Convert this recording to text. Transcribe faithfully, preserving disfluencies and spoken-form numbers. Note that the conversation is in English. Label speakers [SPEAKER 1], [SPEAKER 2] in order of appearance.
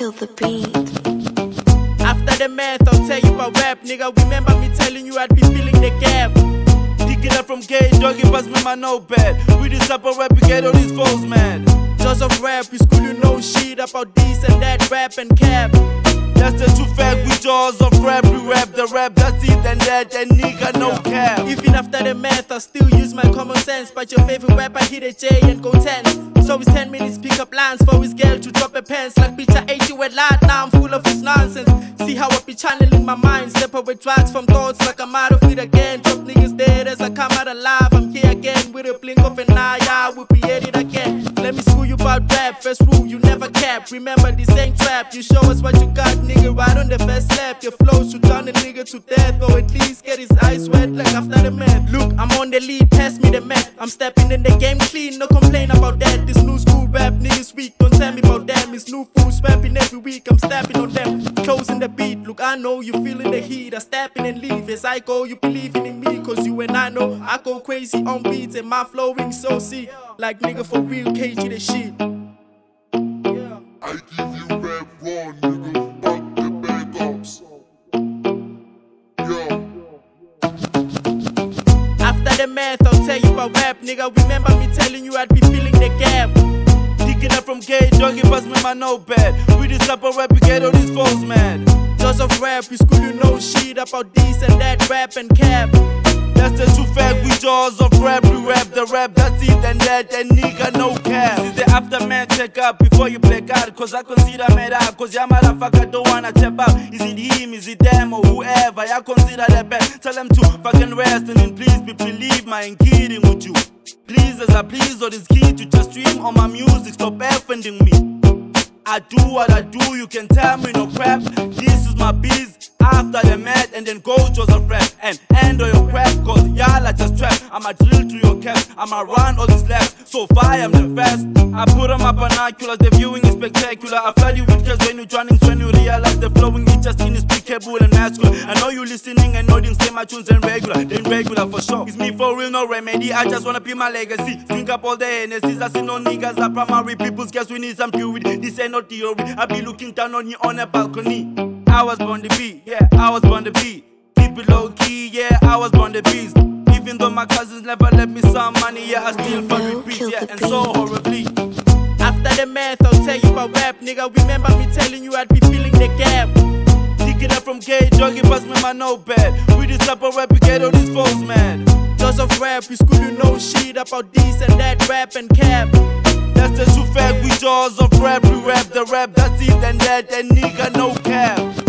[SPEAKER 1] kill the beat.
[SPEAKER 2] After the math, I'll tell you about rap, nigga. Remember me telling you I'd be filling the gap. Pick it up from K, doggy, pass me my notepad. We this up a rap, we get all these foes mad. Just of rap, we school you know shit about this and that, rap and cap. That's the true fact, we jaws of rap, we rap the rap, that's it and that, and nigga no cap. Even after the math, I still use my common sense. But your favorite rapper hit a J and go ten. So it's ten minutes, pick up lines for his girl to drop a pants. Like bitch, I ate you a lot, now I'm full of his nonsense. See how I be channeling my mind, separate drugs from thoughts like I'm out of it again. Drop niggas dead as I come out alive, I'm here again with a blink of an eye, I will be at it again. Let me school you about rap, first rule, you never cap. Remember this ain't trap, you show us what you got, nigga, right on the first slap. Your flow should turn a nigga to death, or at least get his eyes wet like after the math. Look, I'm on the lead, pass me the map. I'm stepping in the game clean, no complain about that. This new school rap, niggas weak, don't tell me about them. It's new fools rapping every week, I'm stepping on them. Closing the beat, look, I know you feeling the heat. I step in and leave, as I go, you believing in me. Cause you and I know, I go crazy on beats and my flowing so sick. Like nigga for real, K G the shit.
[SPEAKER 3] I give you rap raw, nigga, fuck the backups. Yo.
[SPEAKER 2] After the math, I'll tell you about rap, nigga. Remember me telling you I'd be filling the gap. Picking up from K, doggy, pass me my notepad. We this up a rap, we get all these foes mad. Just of rap, we school you know shit about this and that, rap and cap. That's the true fact, we jaws of rap, we rap the rap, that's it and that, and nigga no cap. This is the aftermath, check up before you play God. Cause I consider me that, cause ya motherfucker don't wanna step out. Is it him, is it them, or whoever, I consider the best. Tell them to fucking rest and then please be believe my ain't kidding with you. Please as I please, or this key to just stream on my music, stop offending me. I do what I do, you can tell me no crap. This is my biz. After the mat and then go to a rap and end all your crap. Cause y'all are just trapped. I'ma drill to your cap, I'ma run all these laps. So far I'm the best. I put on my binoculars, the viewing is spectacular. I flood you with just when you're drowning, when you realize the flowing is just inexplicable and masculine. I know you listening and nodding, say my tunes and regular, then regular for sure. It's me for real, no remedy, I just wanna be my legacy. Drink up all the energies, I see no niggas are primary people's guess we need some purity. This ain't no theory, I be looking down on you on a balcony. I was born to be, yeah, I was born to be. Keep it low key, yeah, I was born to be. Even though my cousins never left me some money, yeah, I still fucking repeat, yeah, and so horribly. After the math, I'll tell you about rap, nigga. Remember me telling you I'd be filling the gap. Pick it up from K, doggy, pass me my notepad. We this up a rap, we get all these foes mad. Just of rap, we school you know shit about this and that, rap and cap. That's the true fact, we jaws of rap, we rap the rap, that's it and that, and nigga no cap.